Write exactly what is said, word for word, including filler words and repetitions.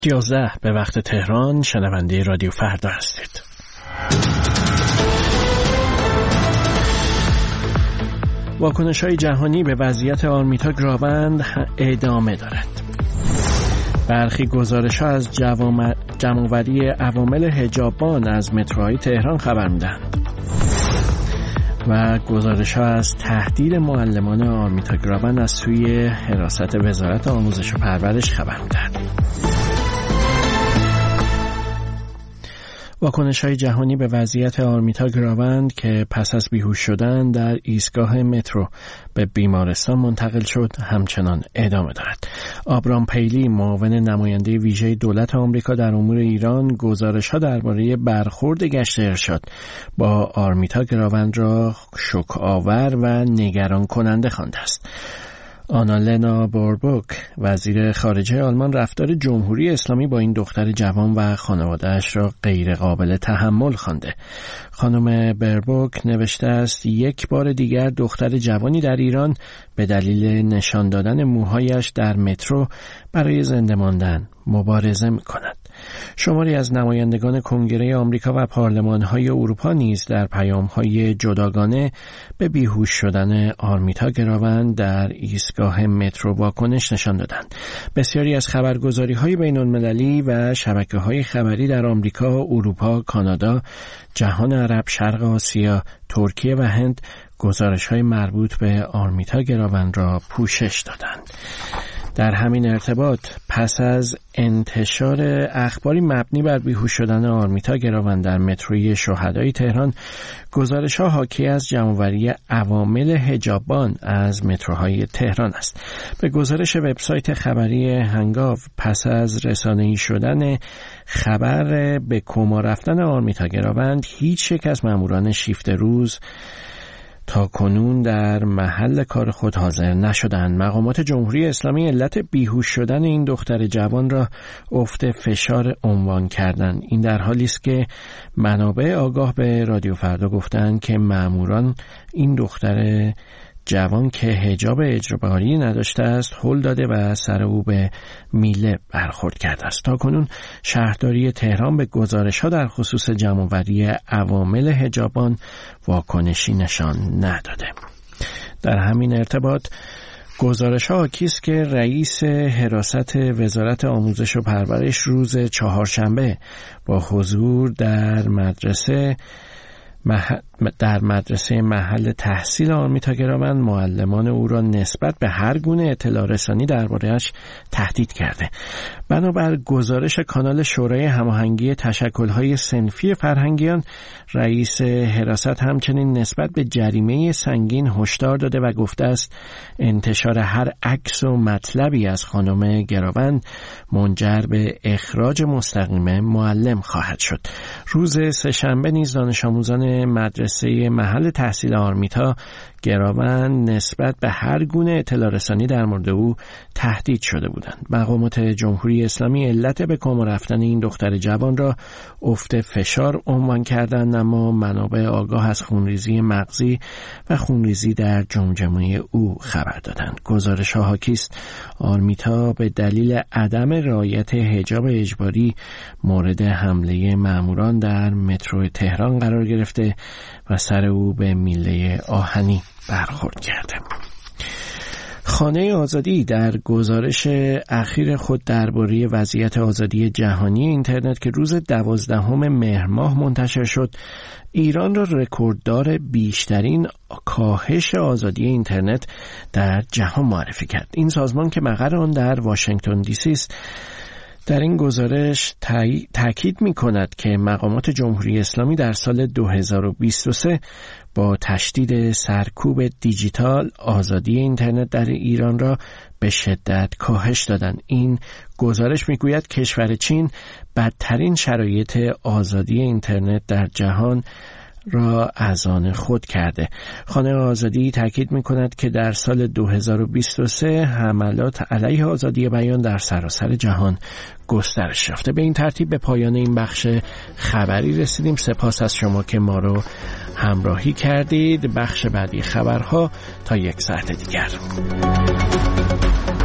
یازده به وقت تهران، شنونده رادیو فردا هستید. واکنش‌های جهانی به وضعیت آرمیتا گراوند ادامه دارد. برخی گزارش‌ها از جمع‌آوری عوامل حجابان از متروهای تهران خبر می‌دهند و گزارش‌ها از تهدید معلمان آرمیتا گراوند از سوی حراست وزارت آموزش و پرورش خبر می‌دهند. واکنش‌های جهانی به وضعیت آرمیتا گراوند که پس از بیهوش شدن در ایستگاه مترو به بیمارستان منتقل شد همچنان ادامه دارد. آبرام پیلی، معاون نماینده ویژه دولت آمریکا در امور ایران، گزارش‌ها درباره برخورد گشت ارشاد با آرمیتا گراوند را شوک‌آور و نگران کننده خوانده است. آنالنا بوربوک، وزیر خارجه آلمان، رفتار جمهوری اسلامی با این دختر جوان و خانواده‌اش را غیر قابل تحمل خوانده. خانم بوربوک نوشته است یک بار دیگر دختر جوانی در ایران به دلیل نشان دادن موهایش در مترو برای زنده ماندن مبارزه می‌کند. شماری از نمایندگان کنگره آمریکا و پارلمان‌های اروپا نیز در پیام‌های جداگانه به بیهوش شدن آرمیتا گراوند در ایستگاه مترو واکنش نشان دادند. بسیاری از خبرگزاری‌های بین‌المللی و شبکه‌های خبری در آمریکا، اروپا، کانادا، جهان عرب، شرق آسیا، ترکیه و هند گزارش‌های مربوط به آرمیتا گراوند را پوشش دادند. در همین ارتباط پس از انتشار اخباری مبنی بر بیهوش شدن آرمیتا گراوند در متروی شهدای تهران، گزارش‌ها حاکی از جمع‌آوری عوامل حجابان از متروهای تهران است. به گزارش وبسایت خبری هنگاو، پس از رسانه‌ای شدن خبر به کما رفتن آرمیتا گراوند، هیچ یک از ماموران شیفت روز تا کنون در محل کار خود حاضر نشدند. مقامات جمهوری اسلامی علت بیهوش شدن این دختر جوان را افت فشار عنوان کردند. این در حالی است که منابع آگاه به رادیو فردا گفتند که ماموران این دختر جوان که حجاب اجباری نداشته است هل داده و سر او به میله برخورد کرده است. تاکنون شهرداری تهران به گزارش‌ها در خصوص جمع‌آوری عوامل حجابان واکنشی نشان نداده. در همین ارتباط گزارش‌ها حاکی است که رئیس حراست وزارت آموزش و پرورش روز چهارشنبه با حضور در مدرسه مح... در مدرسه محل تحصیل آرمیتا گراوند معلمان او را نسبت به هر گونه اطلاع رسانی درباره‌اش تهدید کرده. بنابر گزارش کانال شورای هماهنگی تشکل‌های صنفی فرهنگیان، رئیس حراست همچنین نسبت به جریمه سنگین هشدار داده و گفته است انتشار هر عکس و مطلبی از خانم گراوند منجر به اخراج مستقیم معلم خواهد شد. روز سه‌شنبه نیز دانش آموزان مدرسه محل تحصیل آرمیتا گراوند نسبت به هر گونه اطلاع رسانی در مورد او تهدید شده بودند. مقامات جمهوری اسلامی علت به کما رفتن این دختر جوان را افت فشار عنوان کردند، اما منابع آگاه از خونریزی مغزی و خونریزی در جمجمه او خبر دادند. گزارش‌ها حاکی است آرمیتا به دلیل عدم رعایت حجاب اجباری مورد حمله ماموران در مترو تهران قرار گرفته و سر او به میله آهنی برخورد کرده. خانه آزادی در گزارش اخیر خود درباره وضعیت آزادی جهانی اینترنت که روز دوازدهم مهر ماه منتشر شد، ایران را رکورددار بیشترین کاهش آزادی اینترنت در جهان معرفی کرد. این سازمان که مقر آن در واشنگتن دی سی است، در این گزارش تأکید می کند که مقامات جمهوری اسلامی در سال دو هزار و بیست و سه با تشدید سرکوب دیجیتال آزادی اینترنت در ایران را به شدت کاهش دادند. این گزارش میگوید کشور چین بدترین شرایط آزادی اینترنت در جهان را از آن خود کرده. خانه آزادی تاکید می‌کند که در سال دو هزار و بیست و سه حملات علیه آزادی بیان در سراسر جهان گسترش یافته. به این ترتیب به پایان این بخش خبری رسیدیم. سپاس از شما که ما رو همراهی کردید. بخش بعدی خبرها تا یک ساعت دیگر.